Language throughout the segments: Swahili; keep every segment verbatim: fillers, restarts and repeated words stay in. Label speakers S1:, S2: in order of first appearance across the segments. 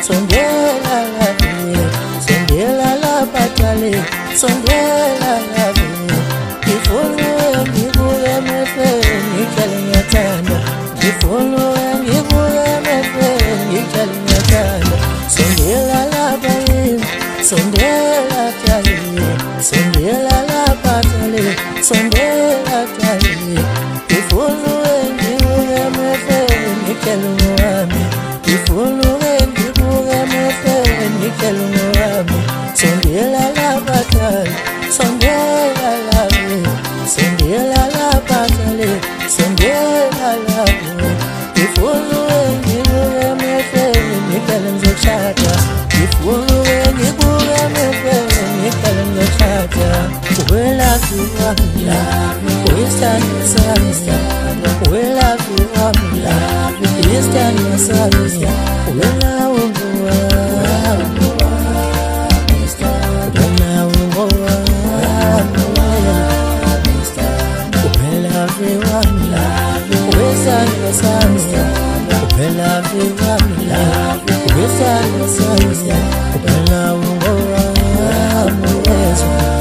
S1: sondela lave, sondela la batale, sondela lave. Ngifuna ngibuke emehlweni ngitshale ngiyathanda, ngifuna ngibuke emehlweni ngitshale ngiyathanda. Sondela lava yini, sondela tale, sondela la batale, sondela tale. Ngifuna ngibuke emehlweni ngitshale ngami, ngifuna ngibuke emehlweni ngitshale ngami. Sondela la batale, sondela lave, sondela la batale, sondela lave. Ngifuna ngibuke emehlweni ngitshale ngizoshada, ngifuna ngibuke emehlweni ngitshale ngizoshada. We love you, I'm love, we stand beside you. We love you, I'm love, we stand beside you. We love you, I'm love, we stand beside you. We love you, I'm love, we stand beside you. We love you, I'm love, we stand beside you. We love you, I'm love.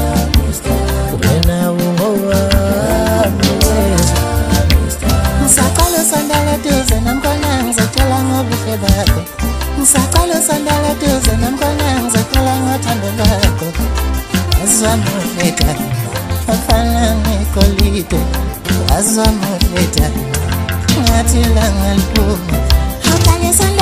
S1: Ngisaqala sandala duze namkhona ngizotshela ngobuhle bakho. Ngisaqala sandala duze namkhona ngizotshela ngothando lwakho. Wazwa mofeta afana nekolide, wazwa mofeta ngathi langa liphuma.